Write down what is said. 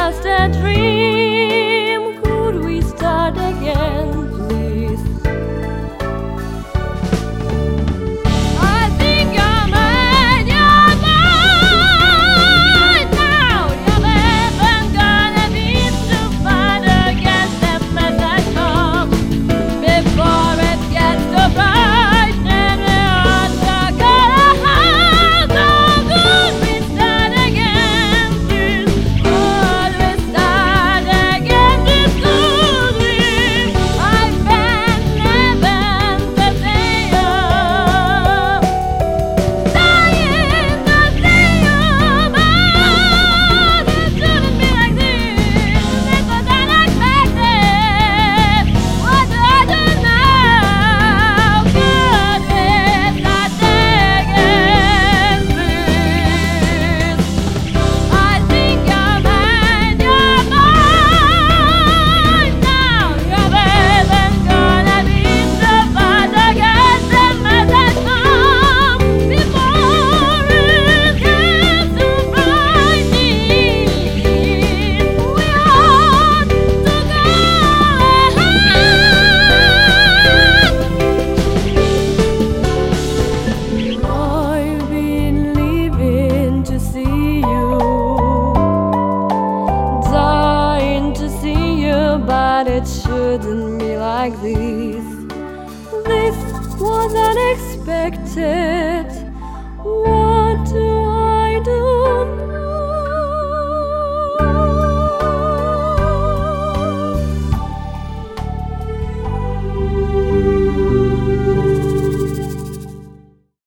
just a dream. Could we start again, please? I think I'm in your mind now. You're never gonna be too far against the message come before it gets too bright and the odds are gonna have so good. We start again, please. Could we start again, please? Could we? I've been living the day of dying to see you, but it shouldn't be like this. This was unexpected. What do I do now? Could we start again, please? I think I'm in your mind now. You're never gonna be so far against the message come before it gets too frightening. We ought to go ahead. I've been leaving to see you, dying to see you, but it shouldn't be like this. This was unexpected. What do I do